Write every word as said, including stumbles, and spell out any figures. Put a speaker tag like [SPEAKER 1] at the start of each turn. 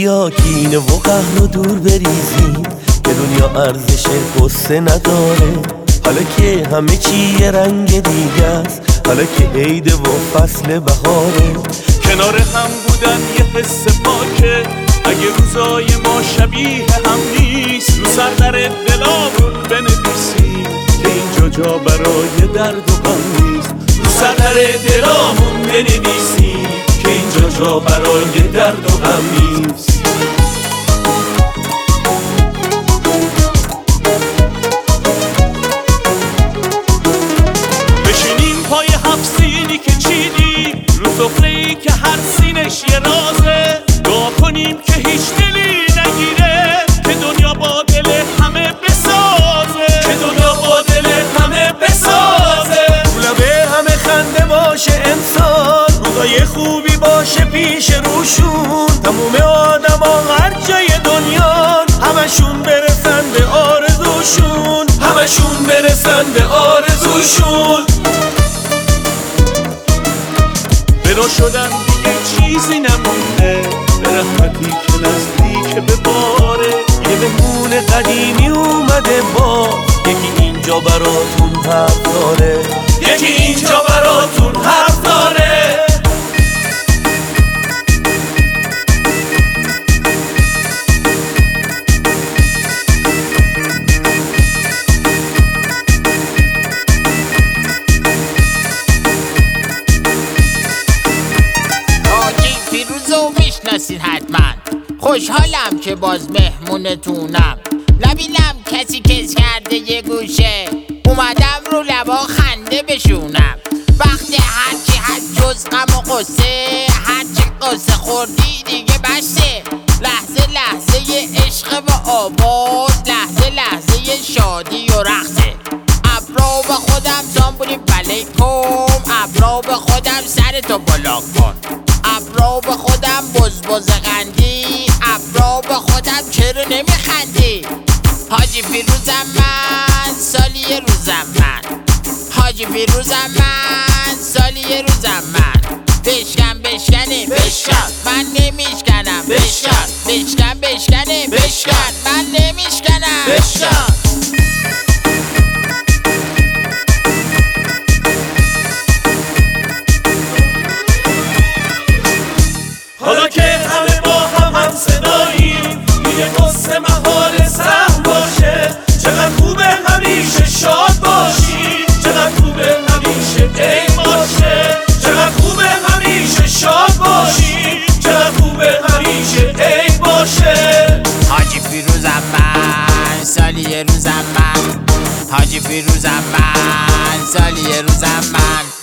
[SPEAKER 1] بیا کینه و قهر و دور بریزیم که دنیا ارزش قصه نداره. حالا که همه چی یه رنگ دیگه است، حالا که عید و فصل بهاره.
[SPEAKER 2] کنار هم بودن یه حس پاکه، اگه روزای ما شبیه هم نیست، رو سر دلامون بنویسیم که اینجا جا برای درد و غم نیست. رو سر دلامون بنویسیم که اینجا جا برای درد و غم نیست. بشینیم پای هفت سینی که چیدیم، رو سفره‌ای که هر سینش یه رازه. دعا کنیم که هیچ دلی نگیره، که دنیا با دل همه بسازه، که دنیا با دل همه بسازه.
[SPEAKER 1] لبه همه خنده باشه انسان، روزای خوبی باشه پیش روشون. تموم آدم ها هر جای دنیا همشون برسن به آرزوشون،
[SPEAKER 2] همشون برسن به آرزوشون. برا شدن دیگه چیزی نمونده، به رحمتی که نزدیک به باره.
[SPEAKER 1] یه مهمون قدیمی اومده با یکی اینجا براتون حرف داره،
[SPEAKER 2] یکی اینجا براتون حرف داره.
[SPEAKER 3] میشناسین حتما، خوشحالم که باز مهمونتونم. نبینم کسی کس کرده یه گوشه، اومدم رو لبا خنده بشونم. وقتی هرچی هر جز غم و قصه، هرچی قصه خوردی دیگه بسته. لحظه لحظه ی عشق و آباد، لحظه لحظه ی شادی و رقصه. ابرو به خودم زامبولی بله کن، ابرو به خودم سرتو بالا کن. ابرو به خودم بز بز قندی، ابرو به خودم چرا نمیخندی. حاجی فیروزم من، سالی یه روزم من. حاجی فیروزم من، سالی یه روزم من. بشکن بشکنیم بشکن، من نمیشکنم بشکن. بشکن بشکنیم بشکن، من نمیشکنم بشکن.
[SPEAKER 2] حالا که همه با هم هم صداییم، یه قصه محال سهم باشه. چقدر خوبه همیشه شاد باشی، چقدر خوبه همیشه عید باشه. چقدر خوبه همیشه شاد باشی، چقدر خوبه همیشه عید باشه.
[SPEAKER 3] حاجی فیروزم من، سالی یه روزم من. حاجی فیروزم من، سالی یه روزم من.